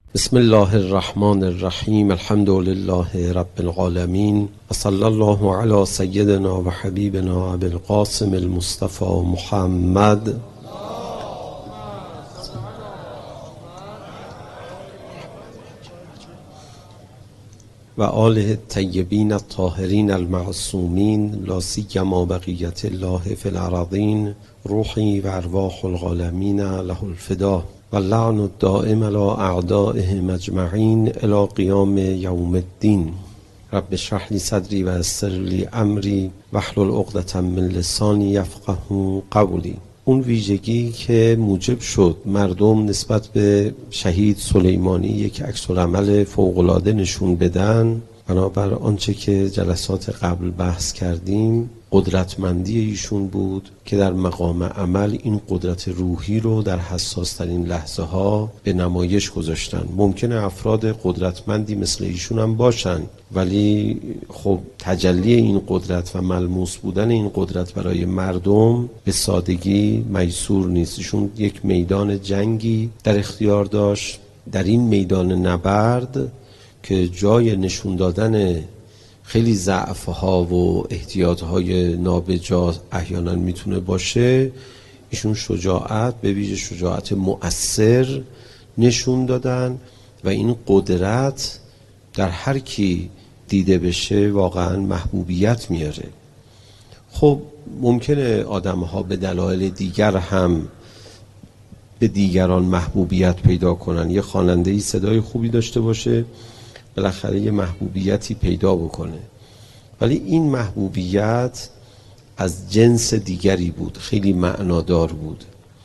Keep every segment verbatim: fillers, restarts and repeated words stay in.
بسم الله الرحمن الرحیم. الحمد لله رب العالمین و صلی الله علی سیدنا و حبیبنا ابی القاسم المصطفى محمد و آله الطیبین الطاهرین المعصومین لا سیما بقیة الله فی الارضین روحی و ارواح العالمین له الفدا و اللعن الدائم علی اعدائهم اجمعین الی قیام یوم الدین. رب اشرح لی صدری و یسر لی امری واحلل عقدة من لسانی یفقهوا قولی. اون ویژگی که موجب شد مردم نسبت به شهید سلیمانی یک عکس‌العمل فوق‌العاده نشون بدن، بنابر آنچه که جلسات قبل بحث کردیم، قدرتمندی ایشون بود که در مقام عمل این قدرت روحی رو در حساس‌ترین لحظه ها به نمایش گذاشتن. ممکنه افراد قدرتمندی مثل ایشون هم باشن، ولی خب تجلی این قدرت و ملموس بودن این قدرت برای مردم به سادگی میسور نیست. ایشون یک میدان جنگی در اختیار داشت. در این میدان نبرد که جای نشون دادن خیلی ضعف‌ها و احتیاط‌های نابجا احیانا میتونه باشه، ایشون شجاعت، به ویژه شجاعت مؤثر نشون دادن و این قدرت در هر کی دیده بشه واقعا محبوبیت میاره. خب ممکنه آدم‌ها به دلایل دیگر هم به دیگران محبوبیت پیدا کنن. یه خواننده‌ای صدای خوبی داشته باشه، بالاخره یه محبوبیتی پیدا بکنه، ولی این محبوبیت از جنس دیگری بود، خیلی معنادار بود.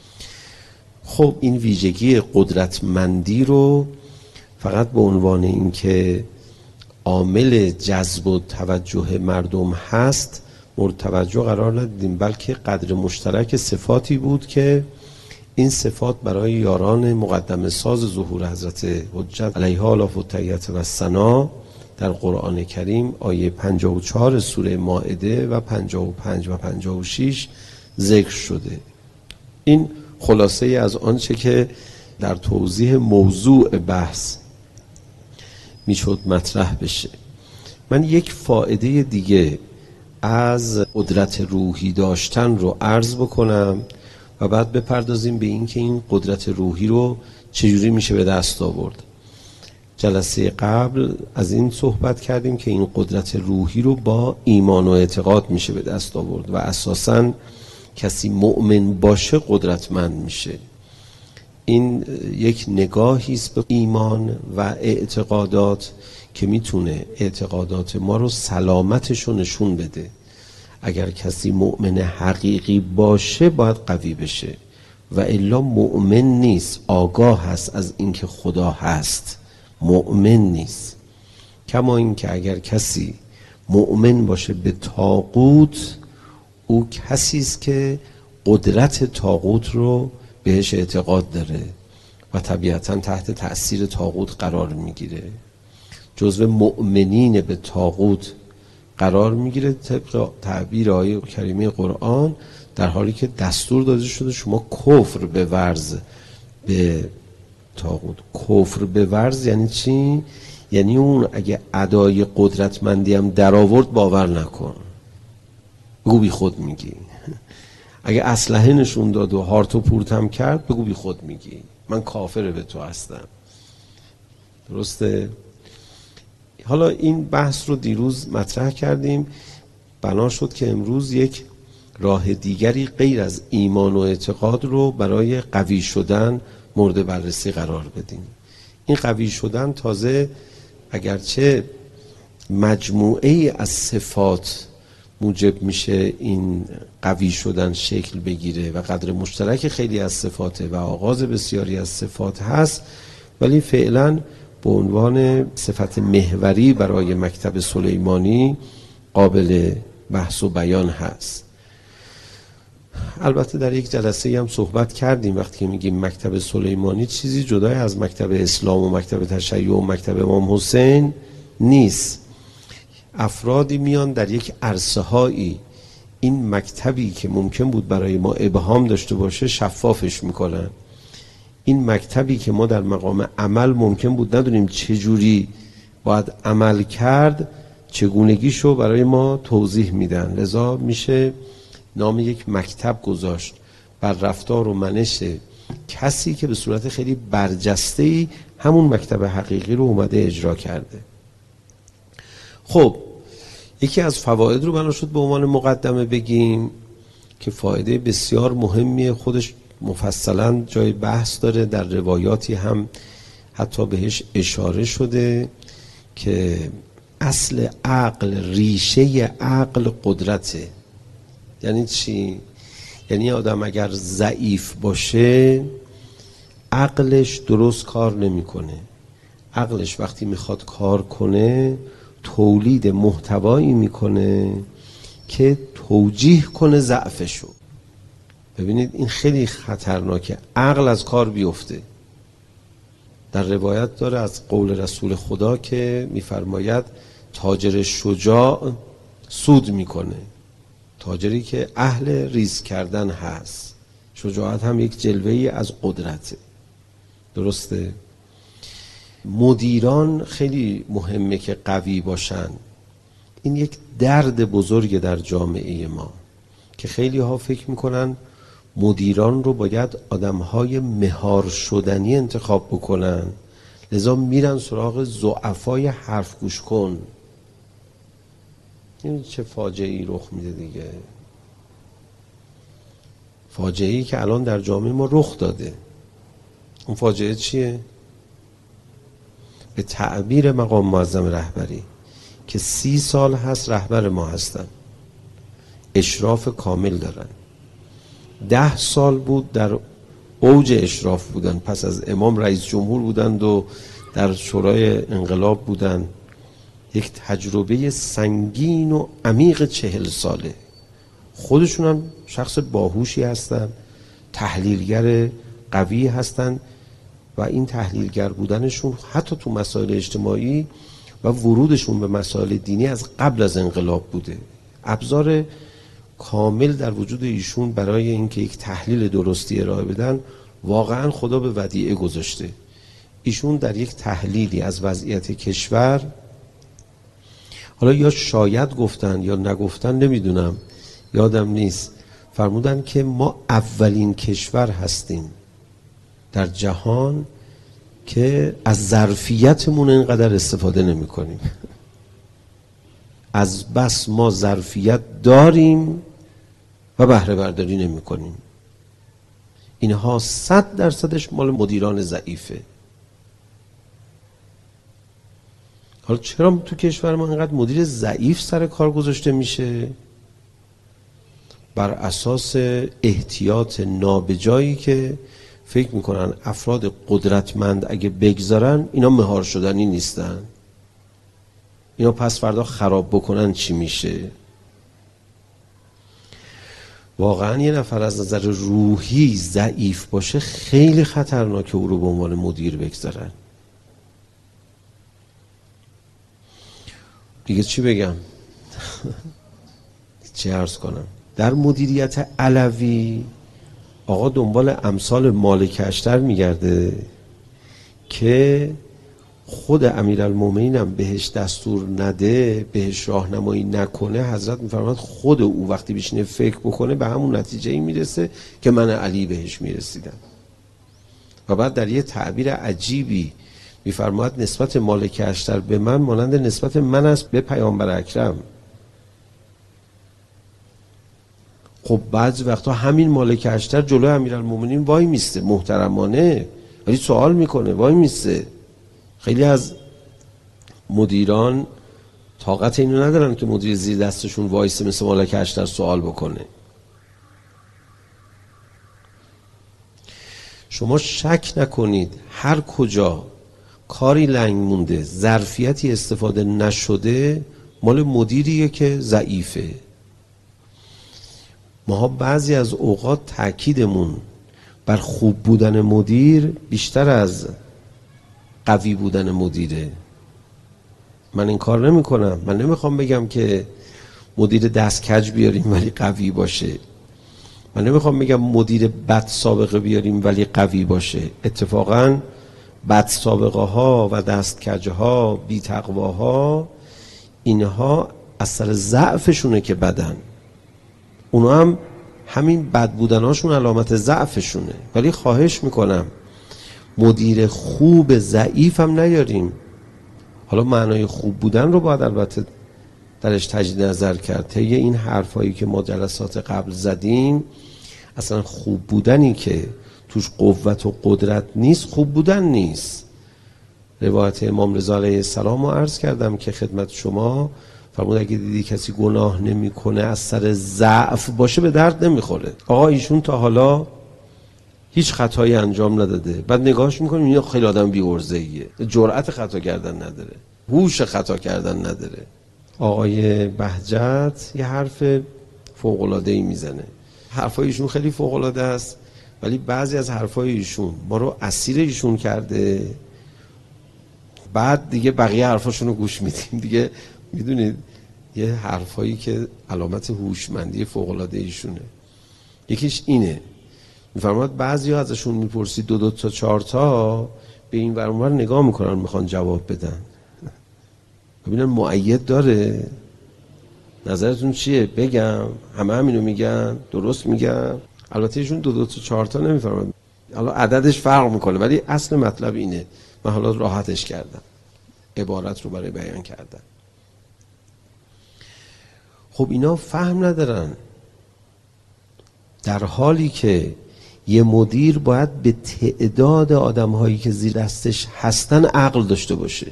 خب این ویژگی قدرتمندی رو فقط به عنوان این که عامل جذب و توجه مردم هست مورد توجه قرار ندیدیم، بلکه قدر مشترک صفاتی بود که این صفات برای یاران مقدمه ساز ظهور حضرت حجت علیها الاف التحیة و الثنا در قرآن کریم آیه پنجاه و چهار سوره مائده و پنجاه و پنج و پنجاه و شش ذکر شده. این خلاصه از آنچه که در توضیح موضوع بحث میشد مطرح بشه. من یک فائده دیگه از قدرت روحی داشتن رو عرض بکنم و بعد بپردازیم به این که این قدرت روحی رو چجوری میشه به دست آورد. جلسه قبل از این صحبت کردیم که این قدرت روحی رو با ایمان و اعتقاد میشه به دست آورد و اساساً کسی مؤمن باشه قدرتمند میشه. این یک نگاهی است به ایمان و اعتقادات که میتونه اعتقادات ما رو سلامتش رو نشون بده. اگر کسی مؤمن حقیقی باشه باید قوی بشه و الا مؤمن نیست، آگاه هست از اینکه خدا هست، مؤمن نیست. کما اینکه اگر کسی مؤمن باشه به طاغوت، او کسی است که قدرت طاغوت رو بهش اعتقاد داره و طبیعتا تحت تأثیر طاغوت قرار میگیره، جزو مؤمنین به طاغوت قرار میگیره طبق تعبیر آیه کریمه قرآن، در حالی که دستور داده شده شما کفر به ورز به طاغوت. کفر به ورز یعنی چی؟ یعنی اون اگه ادای قدرتمندی هم در آورد باور نکن، بگو بی خود میگی. اگه اسلحه نشون داد و هارتو پورت هم کرد بگو بی خود میگی، من کافر به تو هستم. درسته؟ حالا این بحث رو دیروز مطرح کردیم، بنا شد که امروز یک راه دیگری غیر از ایمان و اعتقاد رو برای قوی شدن مورد بررسی قرار بدیم. این قوی شدن تازه اگرچه مجموعه ای از صفات موجب میشه این قوی شدن شکل بگیره و قدر مشترک خیلی از صفاته و آغاز بسیاری از صفات هست، ولی فعلا به عنوان صفت محوری برای مکتب سلیمانی قابل بحث و بیان هست. البته در یک جلسه هم صحبت کردیم وقتی که میگیم مکتب سلیمانی چیزی جدای از مکتب اسلام و مکتب تشیع و مکتب امام حسین نیست. افرادی میان در یک عرصه هایی این مکتبی که ممکن بود برای ما ابهام داشته باشه شفافش میکنن. این مکتبی که ما در مقام عمل ممکن بود ندونیم چجوری باید عمل کرد، چگونگیشو برای ما توضیح میدن. لذا میشه نام یک مکتب گذاشت بر رفتار و منش کسی که به صورت خیلی برجسته‌ای همون مکتب حقیقی رو اومده اجرا کرده. خب یکی از فواید رو بنا شد به عنوان مقدمه بگیم که فایده بسیار مهمیه، خودش مفصلا جای بحث داره، در روایاتی هم حتی بهش اشاره شده که اصل عقل، ریشه عقل قدرته. یعنی چی؟ یعنی آدم اگر ضعیف باشه عقلش درست کار نمیکنه. عقلش وقتی میخواد کار کنه تولید محتوایی میکنه که توجیه کنه ضعفشو. ببینید این خیلی خطرناکه، عقل از کار بیفته. در روایت داره از قول رسول خدا که میفرماید تاجر شجاع سود میکنه، تاجری که اهل ریز کردن هست. شجاعت هم یک جلوه‌ای از قدرته. درسته؟ مدیران خیلی مهمه که قوی باشن. این یک درد بزرگ در جامعه ما که خیلی ها فکر میکنن مدیران رو باید آدمهای مهار شدنی انتخاب بکنن، لذا میرن سراغ ضعفای حرف گوش کن. این چه فاجعه‌ای رخ میده دیگه، فاجعه‌ای که الان در جامعه ما رخ داده. اون فاجعه چیه؟ به تعبیر مقام معظم رهبری که سی سال هست رهبر ما هستن، اشراف کامل دارن، ده سال بود در اوج اشراف بودن، پس از امام رئیس جمهور بودند و در شورای انقلاب بودن. یک تجربه سنگین و عمیق چهل ساله. خودشون هم شخص باهوشی هستن، تحلیلگر قوی هستن و این تحلیلگر بودنشون حتی تو مسائل اجتماعی و ورودشون به مسائل دینی از قبل از انقلاب بوده. ابزار کامل در وجود ایشون برای اینکه یک تحلیل درستی ارائه بدن واقعا خدا به ودیعه گذاشته. ایشون در یک تحلیلی از وضعیت کشور، حالا یا شاید گفتن یا نگفتن نمیدونم، یادم نیست، فرمودن که ما اولین کشور هستیم در جهان که از ظرفیتمون اینقدر استفاده نمی کنیم. از بس ما ظرفیت داریم و بهره برداری نمی کنیم. اینها صد درصدش مال مدیران ضعیفه. حالا چرا تو کشور ما اینقدر مدیر ضعیف سر کار گذاشته میشه؟ بر اساس احتیاط نابجایی که فکر میکنن افراد قدرتمند اگه بگذارن اینا مهار شدنی نیستن، اینا پس فردا خراب بکنن چی میشه؟ واقعا یه نفر از نظر روحی ضعیف باشه خیلی خطرناکه او رو به عنوان مدیر بگذارن. دیگه چی بگم؟ چی عرض کنم؟ در مدیریت علوی آقا دنبال امثال مالک اشتر میگرده که خود امیرالمومنین هم بهش دستور نده، بهش راهنمایی نکنه. حضرت میفرماید خود او وقتی بشینه فکر بکنه به همون نتیجه ای میرسه که من علی بهش میرسیدم. و بعد در یه تعبیر عجیبی میفرماید نسبت مالک اشتر به من مانند نسبت من است به پیامبر اکرم. خب بعضی وقتا همین مالک اشتر جلوی امیرالمومنین وای میسته محترمانه، ولی سوال میکنه، وای میسته. خیلی از مدیران طاقت اینو ندارن که مدیر زیر دستشون وایسه مثل مالک اشتر سوال بکنه. شما شک نکنید هر کجا کاری لنگ مونده، ظرفیتی استفاده نشده، مال مدیریه که ضعیفه. ما بعضی از اوقات تأکیدمون بر خوب بودن مدیر بیشتر از قوی بودن مدیره. من این کار نمی کنم، من نمیخوام بگم که مدیر دست کج بیاریم ولی قوی باشه. من نمیخوام بگم مدیر بد سابقه بیاریم ولی قوی باشه. اتفاقاً بد سابقه ها و دستکجه ها، بی تقواها، اینها اثر ضعفشونه که بدن. اونا هم همین بد بودناشون علامت ضعفشونه. ولی خواهش میکنم مدیر خوب ضعیف هم نیاریم. حالا معنای خوب بودن رو باید البته درش تجدید نظر کرد. طی این حرفایی که ما جلسات قبل زدیم، اصلا خوب بودنی که توش قوت و قدرت نیست خوب بودن نیست. روایت امام رضا علیه السلام رو عرض کردم که خدمت شما، فرمود اگه دیدی کسی گناه نمیکنه از سر ضعف باشه به درد نمیخوره. آقا ایشون تا حالا هیچ خطایی انجام نداده، بعد نگاهش میکنیم این خیلی آدم بی‌عرضه‌ایه، جرأت خطا کردن نداره، هوش خطا کردن نداره. آقای بهجت یه حرف فوق‌العاده‌ای میزنه. حرفای ایشون خیلی فوق‌العاده است، ولی بعضی از حرفای ایشون ما رو اسیر ایشون کرده. بعد دیگه بقیه حرفاشون رو گوش میدیم دیگه. میدونید یه حرفایی که علامت هوشمندی فوق‌العاده ایشونه. یکیش اینه، میفرماد بعضی‌ها ازشون میپرسی دو دو تا چهار تا به این ور اونور نگاه میکنن میخوان جواب بدن، ببینن مؤید داره، نظرتون چیه بگم، همه همینو میگن، درست میگن. البته ایشون دو دو تا چهار تا نمیفرماد، حالا عددش فرق میکنه، ولی اصل مطلب اینه. من حالا راحتش کردم، عبارت رو برای بیان کردم. خب اینا فهم ندارن، در حالی که یه مدیر باید به تعداد آدم هایی که زیر دستش هستن عقل داشته باشه.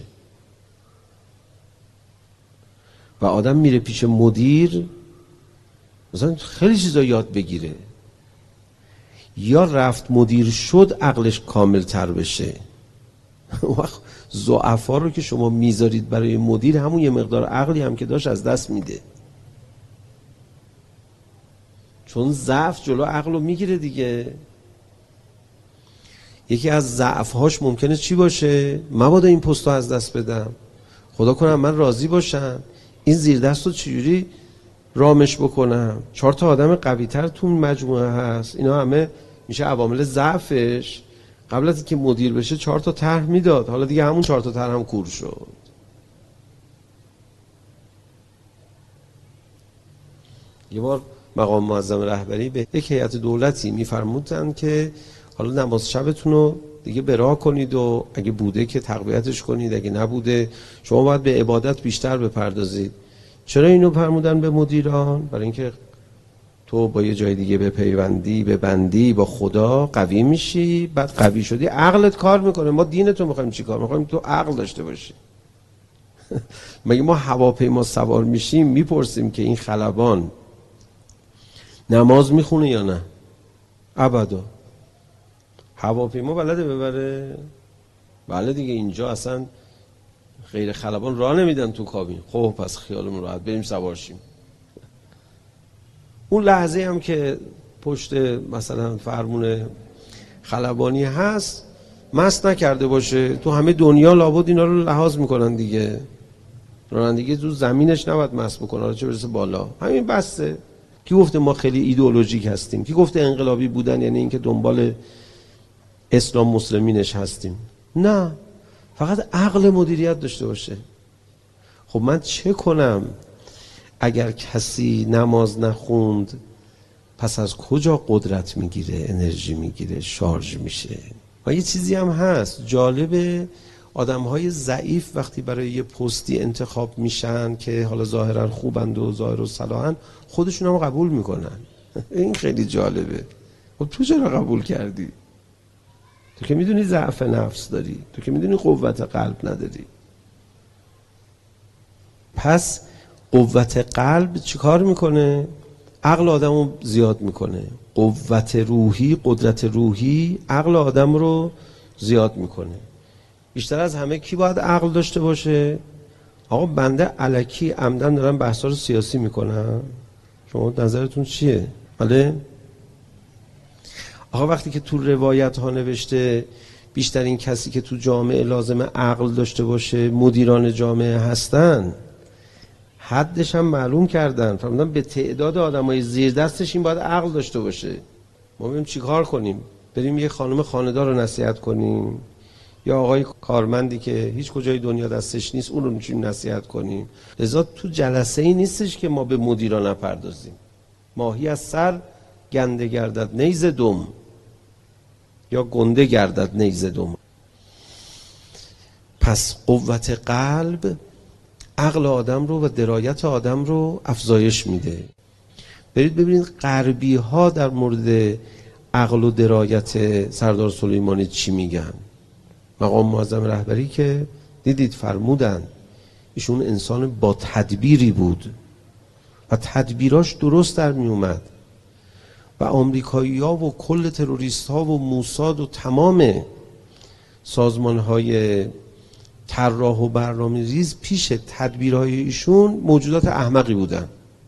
و آدم میره پیش مدیر مثلا خیلی چیزا یاد بگیره، یا رفت مدیر شد عقلش کامل تر بشه. وقت ضعفا رو که شما میذارید برای مدیر، همون یه مقدار عقلی هم که داشت از دست میده، چون ضعف جلو عقل رو میگیره دیگه. یکی از ضعفهاش ممکنه چی باشه؟ مبادا این پستو از دست بدم، خدا کنم من راضی باشم، این زیر دست رو چجوری رامش بکنم. چهار تا آدم قوی تر تو مجموعه هست، اینا همه میشه عوامل ضعفش. قبل از اینکه مدیر بشه چهار تا طرح میداد، حالا دیگه همون چهار تا طرح هم کور شد. یه بار مقام معظم رهبری به یک هیئت دولتی میفرمودن که حالا نماز شبتون رو دیگه برا کنید و اگه بوده که تقویتش کنید، اگه نبوده شما باید به عبادت بیشتر بپردازید. چرا اینو فرمودن به مدیران؟ برای اینکه تو با یه جای دیگه به پیوندی، به بندی با خدا قوی میشی، بعد قوی شدی عقلت کار میکنه. ما دینتو میخوایم چی کار؟ میخوایم تو عقل داشته باشی. مگه ما هواپیما سوار میشیم میپرسیم که این خلبان نماز میخونه یا نه؟ ابدا. هواپیما بلده ببره؟ بله دیگه. اینجا اصلا غیر خلبان راه نمیدن تو کابین. خب پس خیالمون راحت، بریم سوار شیم. اون لحظه هم که پشت مثلا فرمون خلبانی هست مست نکرده باشه، تو همه دنیا لابد اینا رو لحاظ میکنن دیگه. رانندگی تو زمینش نباید مست بکنه، چه برسه بالا. همین بسته. کی گفته ما خیلی ایدئولوژیک هستیم؟ کی گفته انقلابی بودن یعنی اینکه دنبال اسلام مسلمینش هستیم؟ نه، فقط عقل مدیریت داشته باشه. خب من چه کنم اگر کسی نماز نخوند؟ پس از کجا قدرت میگیره، انرژی میگیره، شارژ میشه؟ و یه چیزی هم هست جالبه، آدم‌های ضعیف وقتی برای یه پستی انتخاب میشن که حالا ظاهرا خوبند و ظاهر و صلاحن، خودشون هم قبول میکنن. این خیلی جالبه. خب تو چرا قبول کردی؟ تو که میدونی ضعف نفس داری، تو که میدونی قوت قلب نداری. پس قوت قلب چیکار میکنه؟ عقل آدمو زیاد میکنه. قوت روحی، قدرت روحی عقل آدم رو زیاد میکنه. بیشتر از همه کی باید عقل داشته باشه؟ آقا بنده الکی عمدن دارم بحثا رو سیاسی میکنم، شما نظرتون چیه؟ بله؟ آقا وقتی که تو روایت ها نوشته بیشترین کسی که تو جامعه لازم عقل داشته باشه مدیران جامعه هستن، حدش هم معلوم کردن، فرمودن به تعداد آدمای زیر دستش این باید عقل داشته باشه. ما بریم چیکار کنیم؟ بریم یه خانم خانه‌دار رو نصیحت کنیم یا آقای کارمندی که هیچ کجای دنیا دستش نیست اون رو می‌تونیم نصیحت کنیم؟ لذا تو جلسه ای نیستش که ما به مدیران نپردازیم. ماهی از سر گنده گردد نیز دم، یا گنده گردد نیز دم. پس قوت قلب عقل آدم رو و درایت آدم رو افزایش میده. برید ببینید غربی ها در مورد عقل و درایت سردار سلیمانی چی میگن. مقام معظم رهبری که دیدید فرمودن ایشون انسان با تدبیری بود و تدبیراش درست در می اومد و آمریکایی ها و کل تروریست ها و موساد و تمام سازمان های طراح و برنامه ریز پیش تدبیرهای ایشون موجودات احمقی بودن.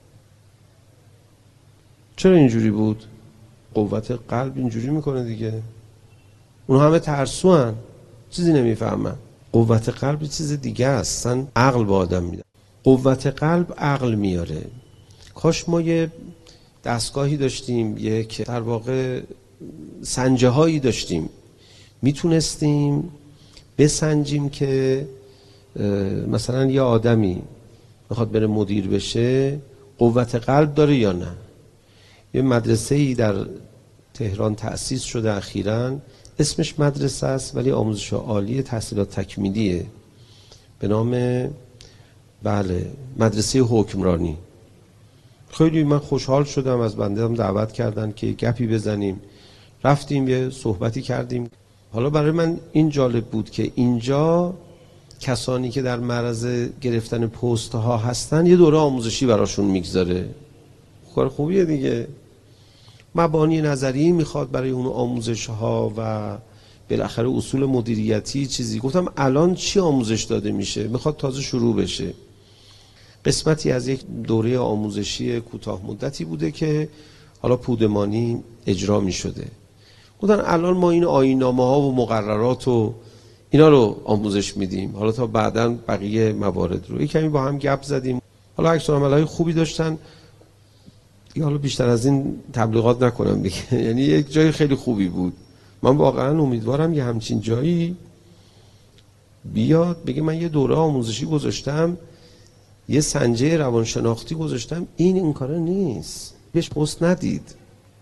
چرا اینجوری بود؟ قوت قلب اینجوری میکنه دیگه. اونها همه ترسو هن، چیزی نمیفهمن. قوت قلب چیز دیگه است، اصلا عقل با آدم میده. قوت قلب عقل میاره. کاش ما یه دستگاهی داشتیم، یک در واقع سنجه هایی داشتیم، میتونستیم بسنجیم که مثلا یه آدمی میخواد بره مدیر بشه قوت قلب داره یا نه. یه مدرسه‌ای در تهران تأسیس شده اخیراً، اسمش مدرسه است ولی آموزش عالی تحصیلات تکمیلیه، به نام بله مدرسه حکمرانی. خیلی من خوشحال شدم، از بنده هم دعوت کردن که گپی بزنیم، رفتیم یه صحبتی کردیم. حالا برای من این جالب بود که اینجا کسانی که در معرض گرفتن پست ها هستن یه دوره آموزشی براشون میگذاره. کار خوبیه دیگه. مبانی نظری میخواد برای اون آموزش ها و بالاخره اصول مدیریتی چیزی. گفتم الان چی آموزش داده میشه؟ میخواد تازه شروع بشه. قسمتی از یک دوره آموزشی کوتاه مدتی بوده که حالا پودمانی اجرا میشده. گفتن الان ما این آیین‌نامه ها و مقررات و اینا رو آموزش میدیم، حالا تا بعداً بقیه موارد رو. یک کمی با هم گپ زدیم. حالا عکس‌العمل‌های خوبی داشتن. یا حالا بیشتر از این تبلیغات نکنم دیگه. یعنی یک جای خیلی خوبی بود. من واقعا امیدوارم یه همچین جایی بیاد بگه من یه دوره آموزشی گذاشتم، یه سنجه روانشناختی گذاشتم، این این کاره نیست، بهش پست ندید.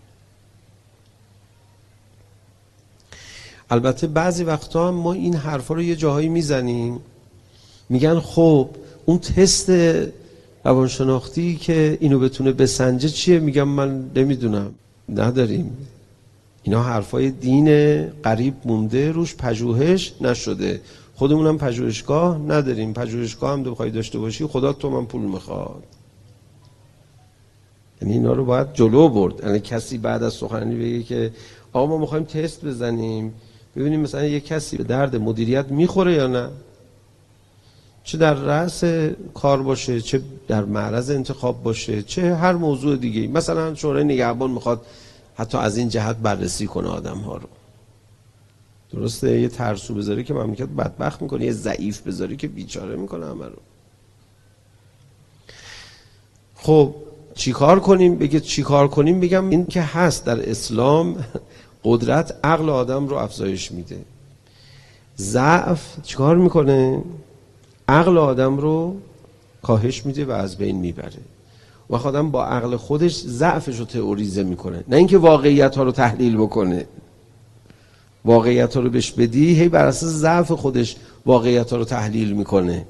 البته بعضی وقتا هم ما این حرفا رو یه جاهایی میزنیم، میگن خب اون تست روانشناختی که اینو بتونه بسنجه چیه؟ میگم من نمیدونم، نداریم. اینا حرفای دین قریب مونده، روش پژوهش نشده. خودمونم پژوهشگاه نداریم. پژوهشگاه هم بخوای داشته باشی خدا تو من پول میخواد. یعنی اینا رو باید جلو برد. یعنی کسی بعد از سخنرانی بگه که آقا ما میخوایم تست بزنیم ببینیم مثلا یک کسی به درد مدیریت میخوره یا نه، چه در رأس کار باشه، چه در معرض انتخاب باشه، چه هر موضوع دیگه. مثلا شورای نگهبان میخواد حتی از این جهت بررسی کنه آدم ها رو. درسته یه ترسو بذاری که مملکت بدبخت میکنه، یه ضعیف بذاری که بیچاره میکنه همه رو. خب چیکار کنیم؟ بگه چیکار کنیم؟ بگم این که هست در اسلام قدرت عقل آدم رو افزایش میده. ضعف چیکار میکنه؟ عقل آدم رو کاهش میده و از بین میبره. و آدم با عقل خودش ضعفش رو تئوریزه میکنه، نه اینکه واقعیت ها رو تحلیل بکنه. واقعیت ها رو بهش بدی هی بر اساس ضعف خودش واقعیت ها رو تحلیل میکنه.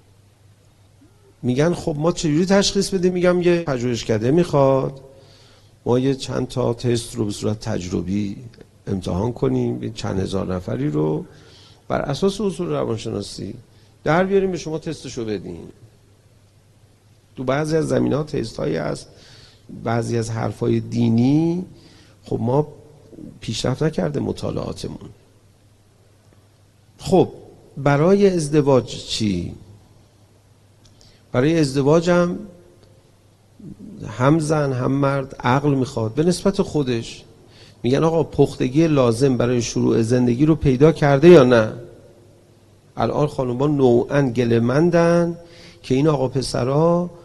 میگن خب ما چجوری تشخیص بدیم؟ میگم یه پژوهشکده میخواد ما یه چند تا تست رو به صورت تجربی امتحان کنیم، چند هزار نفری رو بر اساس اصول روانشناسی در بیاریم به شما تستشو بدین. تو بعضی از زمینه‌ها تست هایی هست، بعضی از حرفای دینی خب ما پیشرفت نکرده مطالعاتمون. خب برای ازدواج چی؟ برای ازدواج هم هم زن هم مرد عقل میخواد به نسبت خودش. میگن آقا پختگی لازم برای شروع زندگی رو پیدا کرده یا نه؟ الان خانوما نوعاً گله‌مندن که این آقا پسرها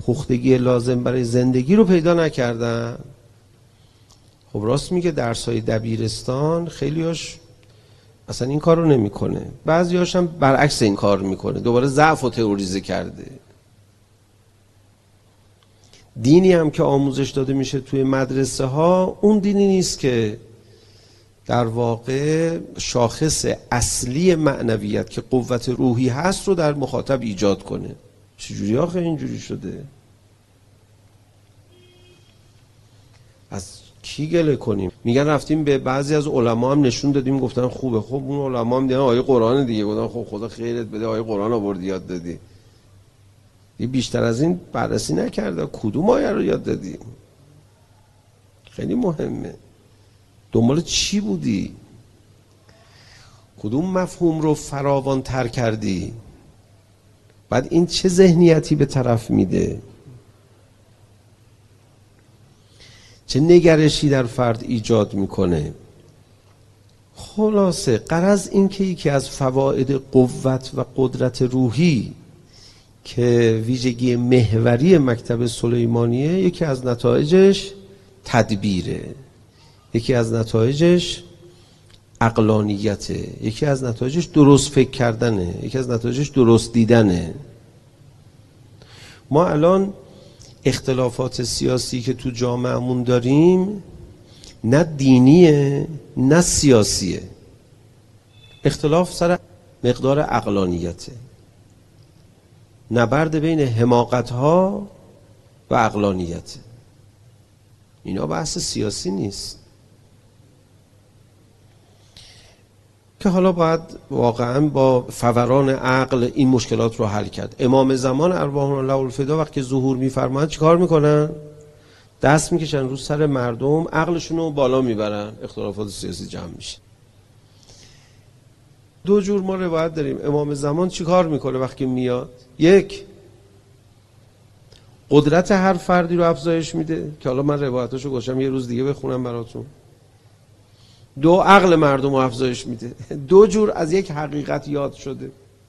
پختگی لازم برای زندگی رو پیدا نکردن. خب راست میگه درس‌های دبیرستان خیلیاش اصلا این کار رو نمیکنه، بعضی‌هاش هم برعکس این کار میکنه، دوباره ضعف رو تئوریزه کرده. دینی هم که آموزش داده میشه توی مدرسه ها اون دینی نیست که در واقع شاخص اصلی معنویت که قوت روحی هست رو در مخاطب ایجاد کنه. چجوری آخه اینجوری شده؟ از کی گله کنیم؟ میگن رفتیم به بعضی از علما هم نشون دادیم، گفتن خوبه. خب اون علما هم دیدن آیه قرآن دیگه، گفتن خب خدا خیرت بده، آیه قرآن آوردی یاد دادی. بیشتر از این بررسی نکرده کدوم آیه رو یاد دادی. خیلی مهمه. دنبال چی بودی؟ کدوم مفهوم رو فراوان تر کردی؟ بعد این چه ذهنیتی به طرف میده؟ چه نگرشی در فرد ایجاد میکنه؟ خلاصه غرض این که یکی از فواید قوت و قدرت روحی که ویژگی محوری مکتب سلیمانیه، یکی از نتایجش تدبیره، یکی از نتایجش عقلانیته، یکی از نتایجش درست فکر کردنه، یکی از نتایجش درست دیدنه. ما الان اختلافات سیاسی که تو جامعهمون داریم نه دینیه نه سیاسیه، اختلاف سر مقدار عقلانیته، نبرد بین حماقت‌ها و عقلانیت. اینا بحث سیاسی نیست که حالا باید واقعا با فوران عقل این مشکلات رو حل کرد. امام زمان ارواح الله الفدا وقتی ظهور می‌فرمایند چیکار میکنن؟ دست میکشن رو سر مردم، عقلشون رو بالا میبرن، اختلافات سیاسی جمع میشه. دو جور ما روایت داریم. امام زمان چیکار میکنه وقتی میاد؟ یک، قدرت هر فردی رو افزایش میده که حالا من روایتاشو گذاشتم یه روز دیگه بخونم براتون. دو، عقل مردم رو افزایش میده. دو جور از یک حقیقت یاد شده.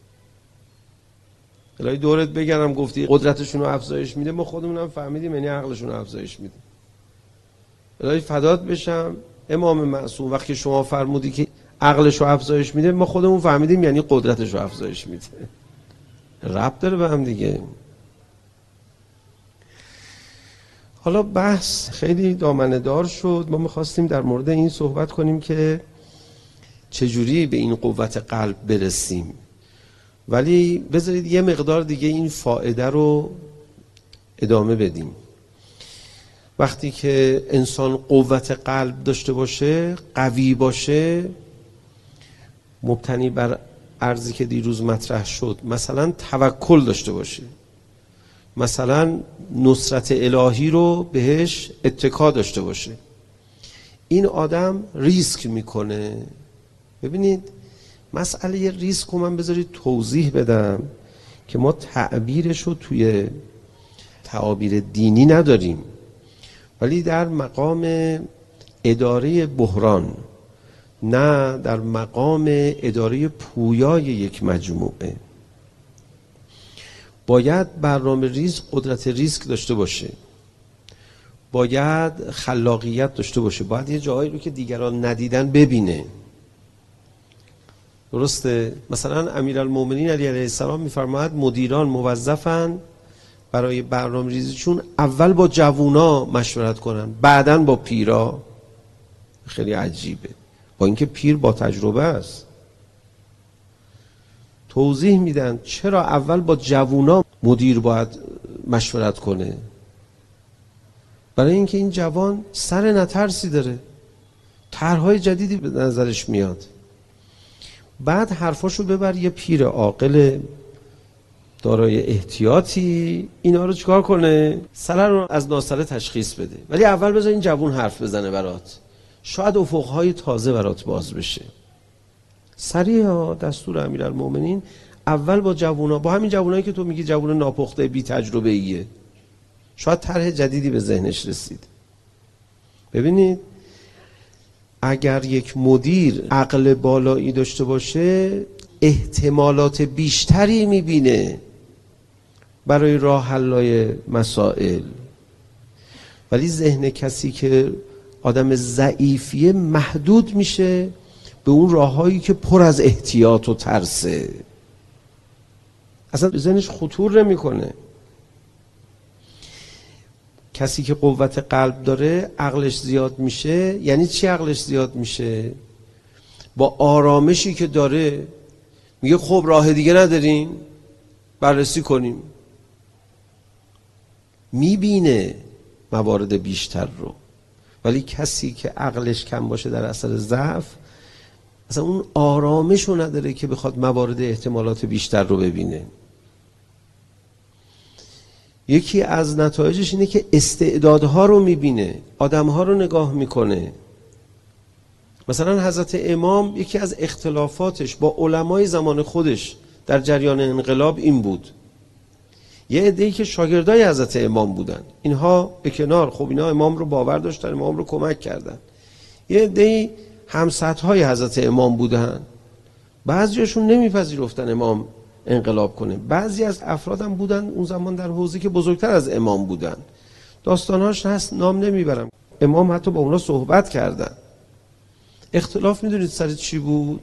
الهی دورت بگرم گفتی قدرتشون رو افزایش میده، ما خودمونم فهمیدیم یعنی عقلشون رو افزایش میده. الهی فدات بشم امام معصوم وقتی شما فرمودی که عقلش رو افزایش میده، ما خودمون فهمیدیم یعنی قدرتش رو افزایش میده. ربط داره به هم دیگه. حالا بحث خیلی دامنه دار شد. ما میخواستیم در مورد این صحبت کنیم که چجوری به این قوت قلب برسیم، ولی بذارید یه مقدار دیگه این فائده رو ادامه بدیم. وقتی که انسان قوت قلب داشته باشه، قوی باشه، مبتنی بر عرضی که دیروز مطرح شد، مثلا توکل داشته باشه، مثلا نصرت الهی رو بهش اتکا داشته باشه، این آدم ریسک میکنه. ببینید مسئله ریسک رو من بذارید توضیح بدم که ما تعبیرش رو توی تعابیر دینی نداریم، ولی در مقام اداره بحران، نه در مقام اداره پویای یک مجموعه، باید برنامه ریسک، قدرت ریسک داشته باشه، باید خلاقیت داشته باشه، باید یه جایی رو که دیگران ندیدن ببینه. درسته؟ مثلا امیرالمومنین علی علیه السلام میفرماید مدیران موظفن برای برنامه ریزیشون اول با جوونا مشورت کنن، بعداً با پیرا. خیلی عجیبه، با اینکه پیر با تجربه است. توضیح میدن چرا اول با جوونا مدیر باید مشورت کنه. برای اینکه این جوان سر نترسی داره، طرح‌های جدیدی به نظرش میاد. بعد حرفاشو ببر یه پیر عاقل دارای احتیاطی، اینا رو چیکار کنه؟ سر رو از ناسره تشخیص بده. ولی اول بذار این جوون حرف بزنه برات، شاید افقهای تازه برات باز بشه. سریع دستور امیرالمومنین اول با جوونا، با همین جوونایی که تو میگی جوون ناپخته بی تجربه ایه، شاید طرح جدیدی به ذهنش رسید. ببینید اگر یک مدیر عقل بالایی داشته باشه احتمالات بیشتری میبینه برای راه حل‌های مسائل. ولی ذهن کسی که آدم ضعیفیه محدود میشه به اون راههایی که پر از احتیاط و ترسه، اصلا ذهنش خطور نمیکنه. کسی که قوت قلب داره عقلش زیاد میشه. یعنی چی عقلش زیاد میشه؟ با آرامشی که داره میگه خب راه دیگه نداریم، بررسی کنیم. میبینه موارد بیشتر رو. ولی کسی که عقلش کم باشه در اثر ضعف اصلا اون آرامش رو نداره که بخواد موارد احتمالات بیشتر رو ببینه. یکی از نتایجش اینه که استعدادها رو میبینه، آدمها رو نگاه میکنه. مثلا حضرت امام یکی از اختلافاتش با علمای زمان خودش در جریان انقلاب این بود. یه عده‌ای که شاگردای حضرت امام بودن، اینها به کنار، خب اینا امام رو باور داشتن، امام رو کمک کردن. یه عده‌ای همسطح‌های حضرت امام بودن، بعضیاشون نمیپذیرفتن امام انقلاب کنه. بعضی از افراد هم بودن اون زمان در حوزه که بزرگتر از امام بودن، داستانهاش هست، نام نمیبرم. امام حتی با اونا صحبت کردن. اختلاف میدونید سر چی بود؟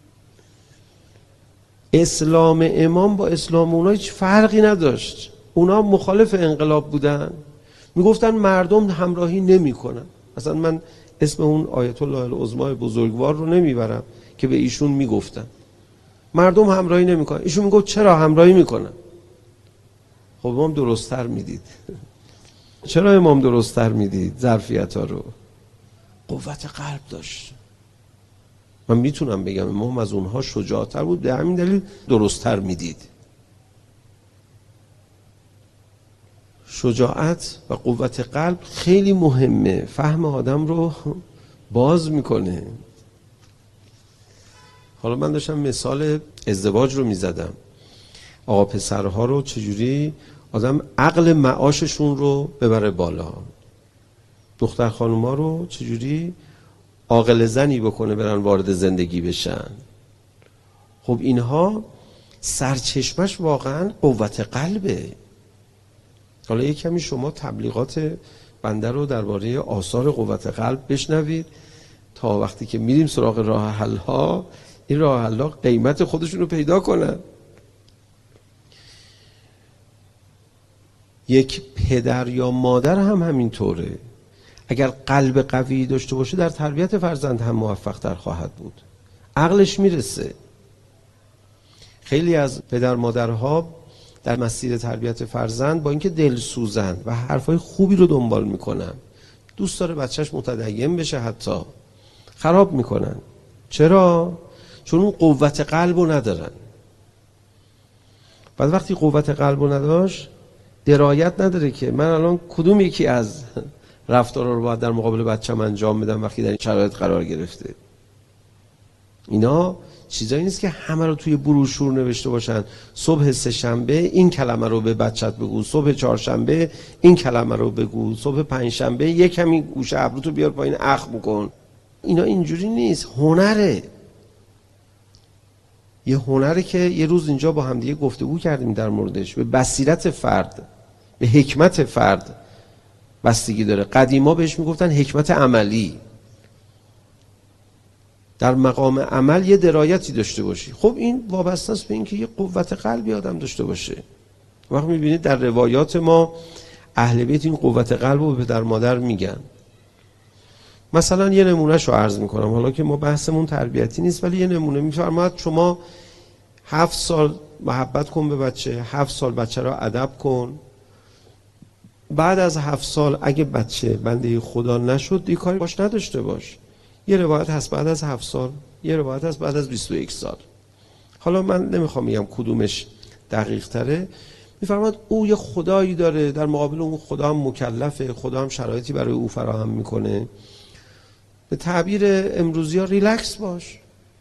اسلام امام با اسلام اونا هیچ فرقی نداشت. اونا مخالف انقلاب بودن، میگفتن مردم همراهی نمیکنن. مثلا من اسم اون آیت الله العظما بزرگوار رو نمیبرم که به ایشون میگفتن مردم همراهی نمیکنن. ایشون میگفت چرا همراهی میکنن؟ خب امام درست‌تر میدید. چرا امام درست‌تر میدید ظرفیت ها رو؟ قوت قلب داشت. من میتونم بگم امام از اونها شجاعتر بود، به همین دلیل درست‌تر میدید. شجاعت و قوت قلب خیلی مهمه، فهم آدم رو باز میکنه. حالا من داشتم مثال ازدواج رو میزدم. آقا پسرها رو چجوری آدم عقل معاششون رو ببره بالا، دختر خانوما رو چجوری عاقل زنی بکنه برن وارد زندگی بشن. خب اینها سرچشمش واقعا قوت قلبه. حالا یک کمی شما تبلیغات بنده رو درباره آثار قوت قلب بشنوید تا وقتی که میریم سراغ راه حل ها این راه حل ها قیمت خودشون رو پیدا کنن. یک پدر یا مادر هم همینطوره. اگر قلب قوی داشته باشه در تربیت فرزند هم موفق تر خواهد بود. عقلش میرسه. خیلی از پدر مادرها در مسیر تربیت فرزند با اینکه دلسوزن و حرفای خوبی رو دنبال میکنن، دوست داره بچهش متدین بشه، حتی خراب میکنن. چرا؟ چون اون قوت قلب رو ندارن. بعد وقتی قوت قلب رو نداشت درایت نداره که من الان کدوم یکی از رفتارها رو باید در مقابل بچه‌م انجام بدم وقتی در این شرایط قرار گرفته. اینا چیزایی نیست که همه رو توی بروشور نوشته باشن صبح سه شنبه این کلمه رو به بچت بگو، صبح چهارشنبه این کلمه رو بگو، صبح پنج شنبه یک کمی گوشه ابروتو بیار پایین اخم کن. اینا اینجوری نیست. هنره. یه هنره که یه روز اینجا با هم دیگه گفتگو کردیم در موردش. به بصیرت فرد، به حکمت فرد بستگی داره. قدیما بهش میگفتن حکمت عملی. در مقام عمل یه درایتی داشته باشی. خب این وابسته است به اینکه یه قوت قلبی آدم داشته باشه. وقت میبینید در روایات ما اهل بیت این قوت قلب رو به پدر مادر میگن. مثلا یه نمونهش رو عرض میکنم، حالا که ما بحثمون تربیتی نیست، ولی یه نمونه میفرماد شما هفت سال محبت کن به بچه، هفت سال بچه رو ادب کن، بعد از هفت سال اگه بچه بنده خدا نشد دیگه کاری باش نداشته باش. یه روایت هست بعد از هفت سال، یه روایت هست بعد از بیست و یک سال. حالا من نمیخوام بگم کدومش دقیق تره. میفرماد او یه خدایی داره، در مقابل اون خدا هم مکلفه، خدا هم شرایطی برای او فراهم میکنه. به تعبیر امروزی ها ریلکس باش.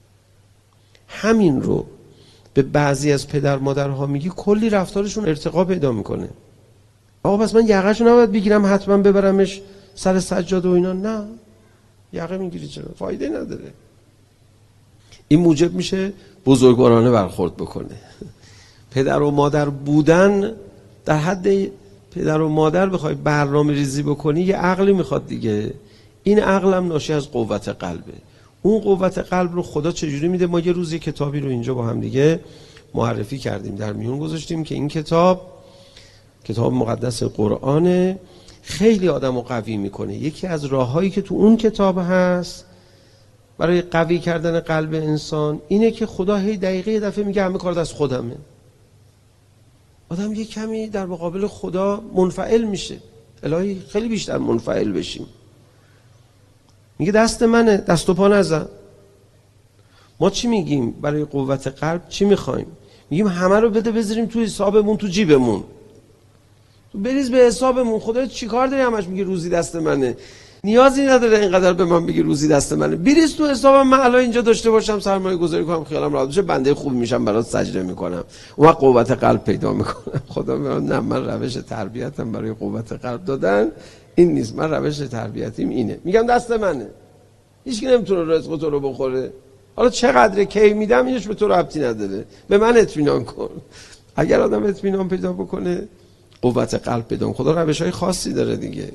همین رو به بعضی از پدر مادرها میگی کلی رفتارشون ارتقا پیدا میکنه. آقا پس من یقهشو نباید بگیرم حتما ببرمش سر سجاده و اینا؟ نه، یقه میگیری چرا؟ فایده نداره. این موجب میشه بزرگوارانه برخورد بکنه. پدر و مادر بودن در حد پدر و مادر بخوای برنامه ریزی بکنی یه عقلی میخواد دیگه. این عقل هم ناشی از قوت قلبه. اون قوت قلب رو خدا چجوری میده؟ ما یه روز یه کتابی رو اینجا با هم دیگه معرفی کردیم، در میون گذاشتیم که این کتاب کتاب مقدس قرآن خیلی آدم رو قوی میکنه. یکی از راههایی که تو اون کتاب هست برای قوی کردن قلب انسان اینه که خدا هی دقیقه یه دفعه میگه همه کار دست خودمه. آدم یه کمی در مقابل خدا منفعل میشه. الهی خیلی بیشتر منفعل بشیم. میگه دست منه، دست و پا نزن. ما چی میگیم برای قوت قلب؟ چی میخوایم؟ میگیم همه رو بده بذاریم تو حسابمون، تو جیبمون، تو بریز به حسابمون. خدا چی کار داری همش میگه روزی دست منه؟ نیازی نداره اینقدر به من بگی روزی دست منه. بریز تو حسابم، من الان اینجا داشته باشم، سرمایه گذاری کنم، خیالم راحت بشه، بنده خوب میشم، برات سجده میکنم، اون وقت قوت قلب پیدا میکنم. خدا میگه نه، من روش تربیتم برای قوت قلب دادن این نیست، من روش تربیتیم اینه. میگم دست منه، هیچ کی نمیتونه رزق تو رو بخوره. حالا چقدر کی میدم اینش به تو ربطی نداره، به من اطمینان کن. اگر آدم اطمینان پیدا بکنه قوت قلب پیدا. خدا روش‌های خاصی داره دیگه.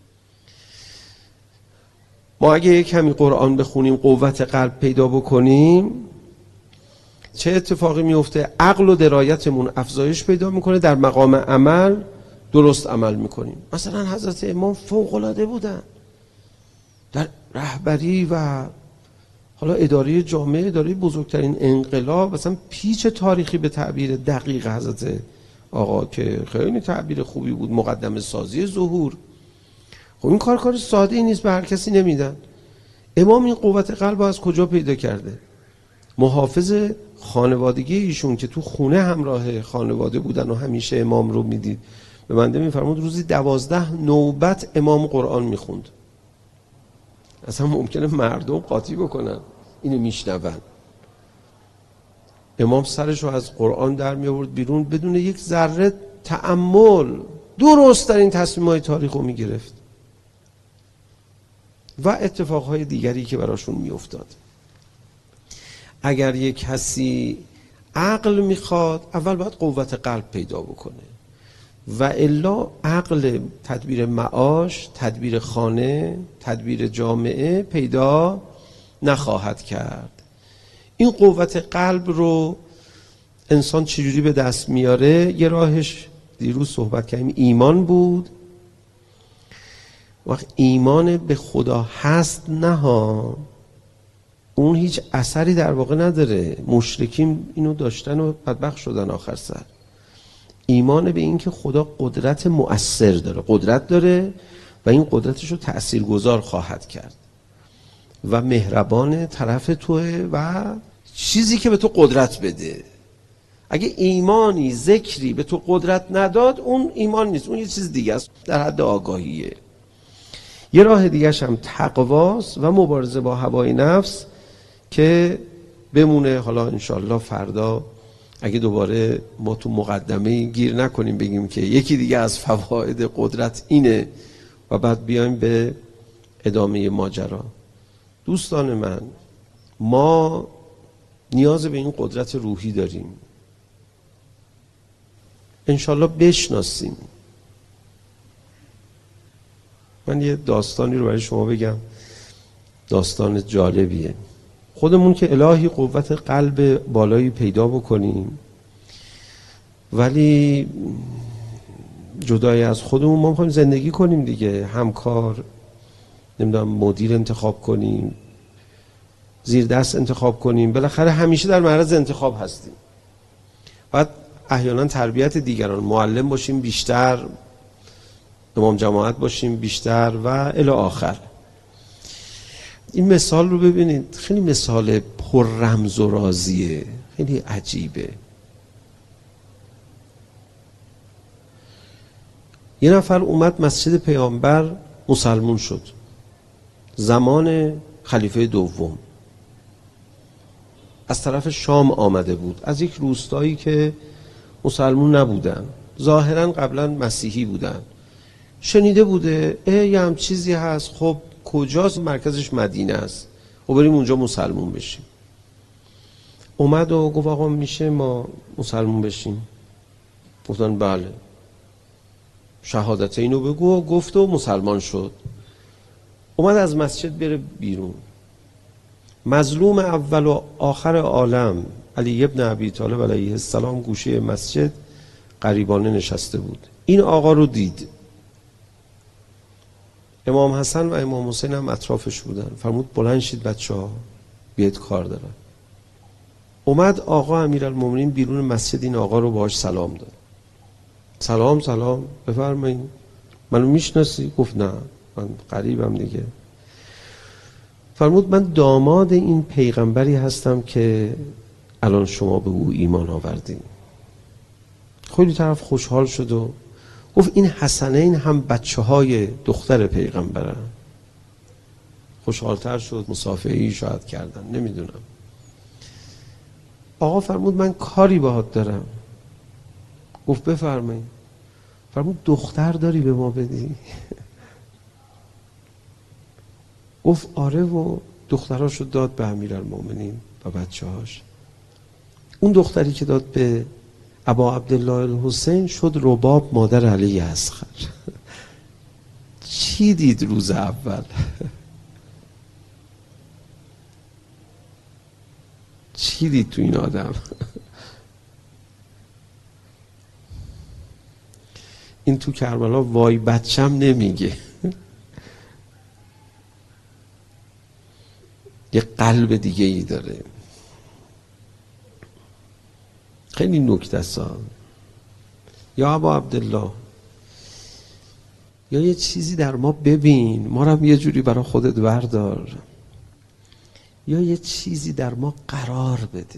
ما اگه یک کمی قرآن بخونیم، قوت قلب پیدا بکنیم، چه اتفاقی میفته؟ عقل و درایتمون افزایش پیدا میکنه، در مقام عمل درست عمل میکنیم. مثلا حضرت امام فوق‌العاده بودن در رهبری و حالا اداره جامعه، اداره بزرگترین انقلاب، مثلا پیچ تاریخی به تعبیر دقیق حضرت آقا که خیلی تعبیر خوبی بود، مقدمه سازی ظهور. خب این کار کار ساده ای نیست، به هر کسی نمیدن. امام این قوت قلب از کجا پیدا کرده؟ محافظ خانوادگی ایشون که تو خونه همراه خانواده بودن و همیشه امام رو میدید، به بنده میفرمود روزی دوازده نوبت امام قرآن میخوند. اصلا ممکنه مردم قاطی بکنن اینو میشنون. امام سرش رو از قرآن در می آورد بیرون، بدون یک ذره تأمل درست ترین تصمیم‌های تاریخ رو میگرفت و اتفاقهای دیگری که براشون میافتاد. اگر یک کسی عقل میخواد، اول باید قوت قلب پیدا بکنه و الا عقل تدبیر معاش، تدبیر خانه، تدبیر جامعه پیدا نخواهد کرد. این قوت قلب رو انسان چجوری به دست میاره؟ یه راهش دیروز صحبت کردیم، ایمان بود. وقت ایمان به خدا هست نه ها، اون هیچ اثری در واقع نداره. مشرکین اینو داشتن و بدبخت شدن آخر سر. ایمان به این که خدا قدرت مؤثر داره، قدرت داره و این قدرتش رو تأثیرگذار خواهد کرد و مهربان طرف توه و چیزی که به تو قدرت بده. اگه ایمانی، ذکری به تو قدرت نداد، اون ایمان نیست، اون یه چیز دیگه است، در حد آگاهیه. یه راه دیگه‌ش هم تقواست و مبارزه با هوای نفس که بمونه. حالا انشالله فردا اگه دوباره ما تو مقدمه گیر نکنیم بگیم که یکی دیگه از فواید قدرت اینه و بعد بیایم به ادامه ماجرا. دوستان من، ما نیاز به این قدرت روحی داریم، انشالله بشناسیم. من یه داستانی رو برای شما بگم، داستان جالبیه. خودمون که الهی قوت قلب بالایی پیدا بکنیم، ولی جدای از خودمون ما میخوایم زندگی کنیم دیگه، همکار، نمیدونم مدیر انتخاب کنیم، زیر دست انتخاب کنیم، بالاخره همیشه در معرض انتخاب هستیم. بعد احیانا تربیت دیگران، معلم باشیم بیشتر، امام جماعت باشیم بیشتر و الی آخر. این مثال رو ببینید، خیلی مثال پر رمز و رازیه، خیلی عجیبه. یه نفر اومد مسجد پیامبر مسلمون شد، زمان خلیفه دوم. از طرف شام آمده بود، از یک روستایی که مسلمون نبودن، ظاهرا قبلا مسیحی بودن. شنیده بوده اه یه هم چیزی هست، خب کجاست؟ مرکزش مدینه است، خب بریم اونجا مسلمون بشیم. اومد و گفت آقا میشه ما مسلمون بشیم؟ گفتن بله. شهادت اینو بگو، گفت و مسلمان شد. اومد از مسجد بره بیرون. مظلوم اول و آخر عالم علی ابن ابی طالب علیه السلام گوشه مسجد غریبانه نشسته بود. این آقا رو دید. امام حسن و امام حسین هم اطرافش بودن. فرمود بلند شید بچه ها، بیاید کار دارم. اومد آقا امیرالمومنین بیرون مسجد این آقا رو باهاش سلام داد. سلام سلام، بفرمایید. منو میشناسی؟ گفت نه، من غریبم دیگه. فرمود من داماد این پیغمبری هستم که الان شما به او ایمان آوردین. خیلی طرف خوشحال شد و گفت این حسنین هم بچه های دختر پیغمبرن. خوشحالتر شد، مصافحه‌ای شاید کردن، نمیدونم. آقا فرمود من کاری باهات دارم. گفت بفرمایید. فرمود دختر داری به ما بدی؟ گفت آره، و دختراشو داد به امیرالمومنین و بچه هاش. اون دختری که داد به ابا عبدالله الحسین شد رباب مادر علی اصغر. چی دید روز اول؟ چی دید تو این آدم؟ این تو کربلا وای بچم نمیگه، یه قلب دیگه ای داره. خیلی نکته سا. یا ابا عبدالله، یا یه چیزی در ما ببین، ما رو هم یه جوری برای خودت بردار، یا یه چیزی در ما قرار بده.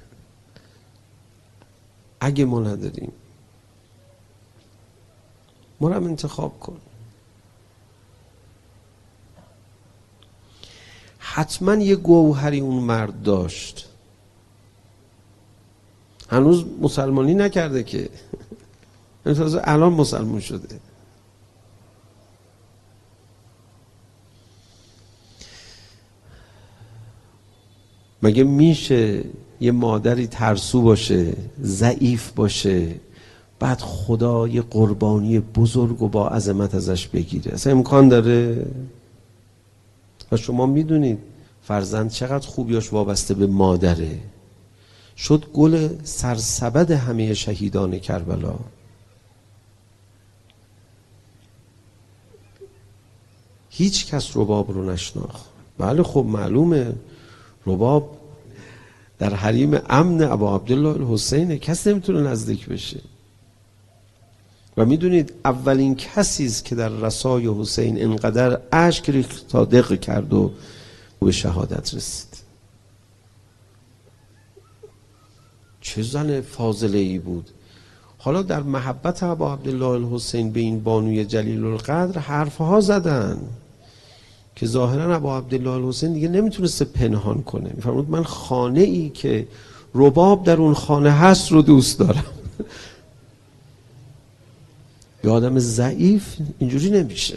اگه ما نداریم ما رو هم انتخاب کن. حتما یه گوهری اون مرد داشت. هنوز مسلمانی نکرده که، الان مسلمان شده. مگه میشه یه مادری ترسو باشه، ضعیف باشه، بعد خدا یه قربانی بزرگ و با عظمت ازش بگیره؟ اصلا امکان داره؟ و شما میدونید فرزند چقدر خوبیاش وابسته به مادره. شد گل سرسبد همه شهیدان کربلا. هیچ کس رباب رو نشناخت. بله خب معلومه رباب در حریم امن ابا عبدالله الحسین، کس نمیتونه نزدیک بشه. و میدونید اولین کسی است که در رسای حسین انقدر اشک ریخت تا دق کرد و به شهادت رسید. چه زن فاضله ای بود. حالا در محبت ابا عبدالله الحسین به این بانوی جلیل القدر حرفها زدن که ظاهرا ابا عبدالله الحسین دیگه نمیتونسته پنهان کنه. میفرمود من خانه ای که رباب در اون خانه هست رو دوست دارم. یه آدم ضعیف اینجوری نمیشه.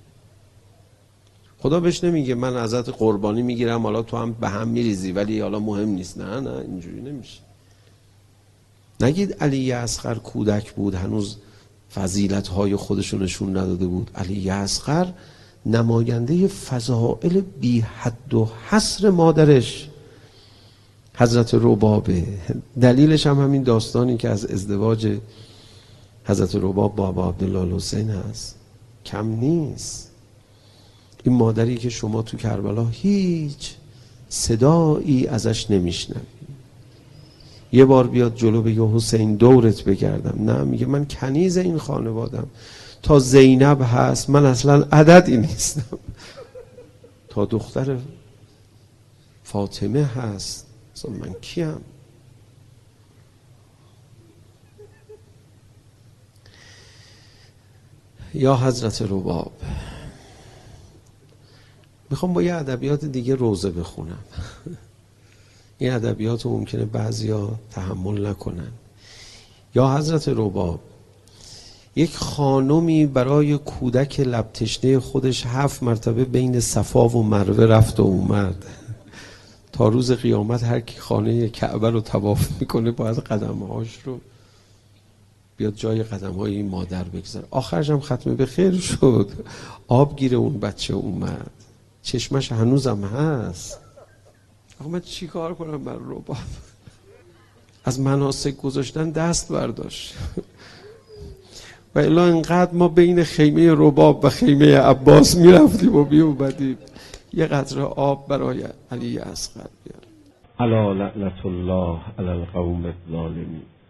خدا بهش نمیگه من ازت قربانی میگیرم حالا تو هم به هم میریزی ولی حالا مهم نیست. نه نه اینجوری نمیشه. نگید علی اصغر کودک بود، هنوز فضیلت های خودشو نشون نداده بود. علی اصغر نماینده فضائل بی حد و حصر مادرش حضرت ربابه. دلیلش هم همین داستانی که از ازدواج حضرت رباب با ابا عبدالله الحسین هست. کم نیست. این مادری که شما تو کربلا هیچ صدایی ازش نمیشنوید. یه بار بیاد جلو بگه حسین دورت بگردم، نه، میگه من کنیز این خانوادم. تا زینب هست من اصلا عددی نیستم. تا دختر فاطمه هست اصلا من کیم؟ یا حضرت رباب. میخوام با یه ادبیات دیگه روزه بخونم. این ادبیات رو ممکنه بعضیا تحمل نکنن. یا حضرت رباب، یک خانومی برای کودک لب تشنه خودش هفت مرتبه بین صفا و مروه رفت و اومد. تا روز قیامت هر کی خانه کعبه رو طواف میکنه باید قدمهاش رو بیاد جای قدم های این مادر بگذاره. آخرش هم ختم به خیر شد، آب گیره اون بچه اومد، چشمش هنوزم هست. آقا من چی کار کنم بر رباب؟ از مناسک گذاشتن دست برداشت. و الا انقدر ما بین خیمه رباب و خیمه عباس میرفتیم و میومدیم. یه قطره آب برای علی اصغر بیار. الا لعنت الله علی القوم الظالمین.